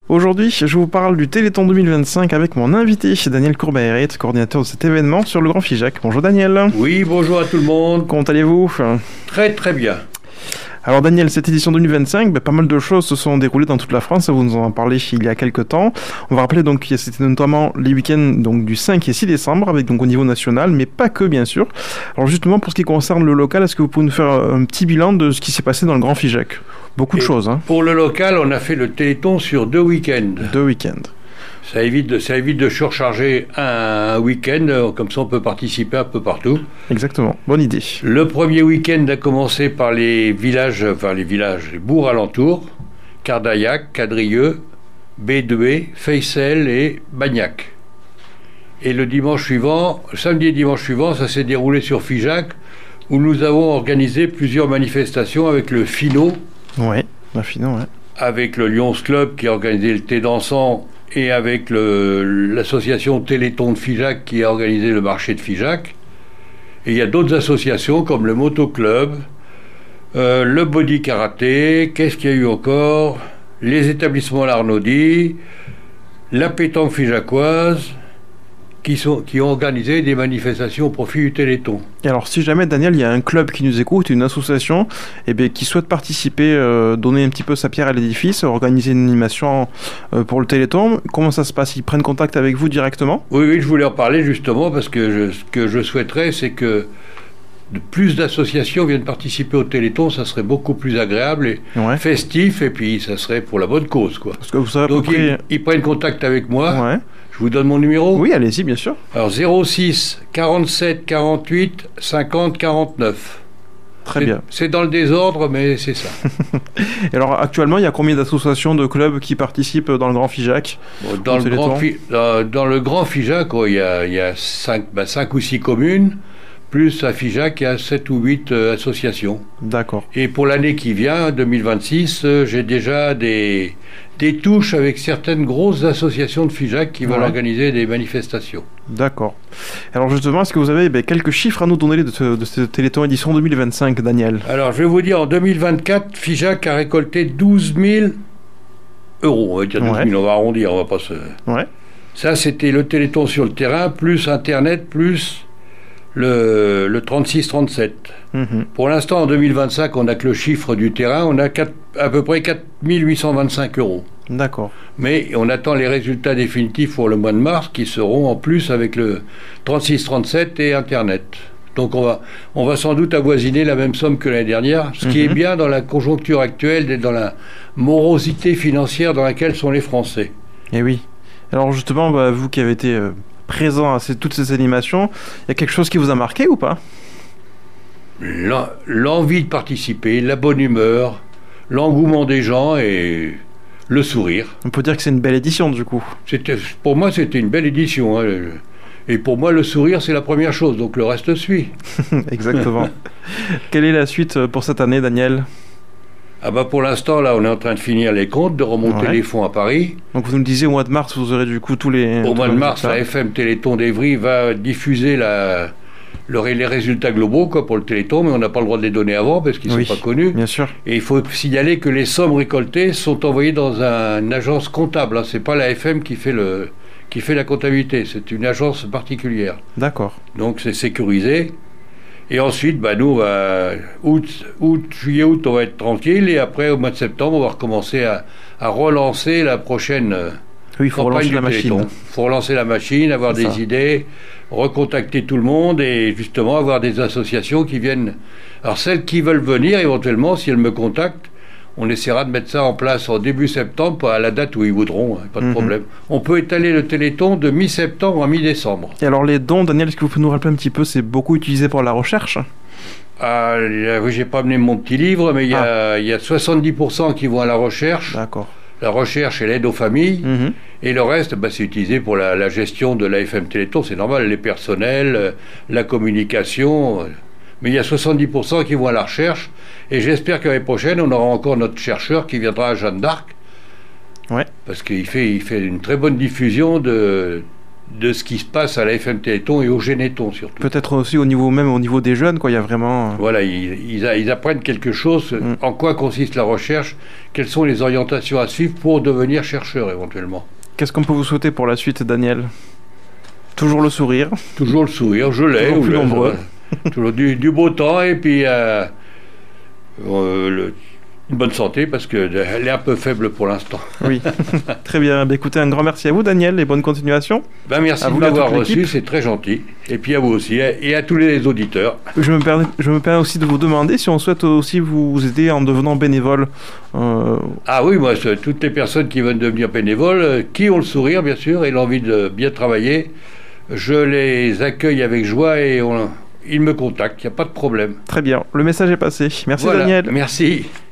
Aujourd'hui, je vous parle du Téléthon 2025 avec mon invité, Daniel Courbayret, coordinateur de cet événement sur le Grand Figeac. Bonjour Daniel. Oui, bonjour à tout le monde. Comment allez-vous ? Très très bien. Alors Daniel, cette édition 2025, pas mal de choses se sont déroulées dans toute la France, vous nous en parlez il y a quelques temps. On va rappeler donc que c'était notamment les week-ends donc, du 5 et 6 décembre, avec donc au niveau national, mais pas que bien sûr. Alors justement, pour ce qui concerne le local, est-ce que vous pouvez nous faire un petit bilan de ce qui s'est passé dans le Grand Figeac ? Beaucoup de choses. Pour le local, on a fait le Téléthon sur 2 week-ends. 2 week-ends. Ça évite de surcharger un week-end, comme ça on peut participer un peu partout. Exactement, bonne idée. Le premier week-end a commencé par les bourgs alentours, Cardaillac, Cadrieux, Bédoué, Feycelles et Bagnac. Et le samedi et dimanche suivant, ça s'est déroulé sur Figeac, où nous avons organisé plusieurs manifestations avec le Finot. Ouais, la Finot, ouais. Avec le Lions Club qui a organisé le thé dansant et avec l'association Téléthon de Figeac qui a organisé le marché de Figeac. Et il y a d'autres associations comme le Moto Club, le Body Karaté, qu'est-ce qu'il y a eu encore ? Les établissements Larnaudy, la pétanque figeacoise, qui ont organisé des manifestations au profit du Téléthon. Et alors, si jamais, Daniel, il y a un club qui nous écoute, une association, qui souhaite participer, donner un petit peu sa pierre à l'édifice, organiser une animation pour le Téléthon, comment ça se passe ? Ils prennent contact avec vous directement ? Oui, je voulais en parler justement, parce que ce que je souhaiterais, c'est que plus d'associations viennent participer au Téléthon, ça serait beaucoup plus agréable et festif, et puis ça serait pour la bonne cause, quoi. Parce que vous savez donc ils prennent contact avec moi. Ouais. Je vous donne mon numéro ? Oui, allez-y, bien sûr. Alors 06 47 48 50 49. Très bien. C'est dans le désordre, mais c'est ça. Et alors actuellement, il y a combien d'associations, de clubs qui participent dans le Grand Figeac ? Dans le Grand Figeac, il y a 5 ou 6 communes, plus à Figeac, il y a 7 ou 8 associations. D'accord. Et pour l'année qui vient, 2026, j'ai déjà des touches avec certaines grosses associations de Figeac qui veulent organiser des manifestations. D'accord. Alors justement, est-ce que vous avez quelques chiffres à nous donner de ce Téléthon édition 2025, Daniel ? Alors je vais vous dire, en 2024, Figeac a récolté 12 000 euros. On va dire 12 000, on va arrondir, on va pas se... Ouais. Ça, c'était le Téléthon sur le terrain, plus Internet, plus le 36-37. Pour l'instant, en 2025, on n'a que le chiffre du terrain, on a à peu près 4 825 euros. D'accord. Mais on attend les résultats définitifs pour le mois de mars, qui seront en plus avec le 36-37 et Internet. Donc on va sans doute avoisiner la même somme que l'année dernière, ce qui est bien dans la conjoncture actuelle et dans la morosité financière dans laquelle sont les Français. Eh oui. Alors justement, vous qui avez été... présent à toutes ces animations, il y a quelque chose qui vous a marqué ou pas ? L'envie de participer, la bonne humeur, l'engouement des gens et le sourire. On peut dire que c'est une belle édition du coup. Pour moi, c'était une belle édition. Et pour moi, le sourire, c'est la première chose, donc le reste suit. Exactement. Quelle est la suite pour cette année, Daniel ? Pour l'instant, là, on est en train de finir les comptes, de remonter les fonds à Paris. Donc vous nous disiez au mois de mars, vous aurez du coup tous les... Au mois de mars, la FM Téléthon d'Evry va diffuser les résultats globaux pour le Téléthon, mais on n'a pas le droit de les donner avant parce qu'ils ne sont pas connus. Bien sûr. Et il faut signaler que les sommes récoltées sont envoyées dans une agence comptable. Ce n'est pas la FM qui fait la comptabilité, c'est une agence particulière. D'accord. Donc c'est sécurisé. Et ensuite, nous, juillet, août, on va être tranquille. Et après, au mois de septembre, on va recommencer à relancer la prochaine campagne du Téléthon. Il faut relancer la machine, avoir des idées, recontacter tout le monde et justement avoir des associations qui viennent. Alors, celles qui veulent venir, éventuellement, si elles me contactent, on essaiera de mettre ça en place en début septembre, à la date où ils voudront, pas de problème. On peut étaler le Téléthon de mi-septembre à mi-décembre. Et alors les dons, Daniel, est-ce que vous pouvez nous rappeler un petit peu, c'est beaucoup utilisé pour la recherche ? Oui, j'ai pas amené mon petit livre, mais il y a 70% qui vont à la recherche. D'accord. La recherche et l'aide aux familles. Et le reste, c'est utilisé pour la gestion de la FM Téléthon, c'est normal, les personnels, la communication... Mais il y a 70% qui vont à la recherche. Et j'espère que l'année prochaine, on aura encore notre chercheur qui viendra à Jeanne d'Arc. Ouais. Parce qu'il fait une très bonne diffusion de de ce qui se passe à la FM Téléthon et au Généthon surtout. Peut-être aussi au niveau des jeunes, quoi. Il y a vraiment... Voilà, ils apprennent quelque chose, en quoi consiste la recherche, quelles sont les orientations à suivre pour devenir chercheur éventuellement. Qu'est-ce qu'on peut vous souhaiter pour la suite, Daniel? Toujours le sourire. Toujours le sourire, je l'ai. Toujours plus nombreux. Toujours du beau temps et puis une bonne santé parce qu'elle est un peu faible pour l'instant. Oui, très bien. Écoutez, un grand merci à vous, Daniel, et bonne continuation. Merci de m'avoir reçu, c'est très gentil. Et puis à vous aussi, et à tous les auditeurs. Je me permets aussi de vous demander si on souhaite aussi vous aider en devenant bénévole. Ah oui, moi, toutes les personnes qui veulent devenir bénévoles, qui ont le sourire, bien sûr, et l'envie de bien travailler, je les accueille avec joie et ils me contactent, il n'y a pas de problème. Très bien, le message est passé. Merci, voilà. Daniel. Merci.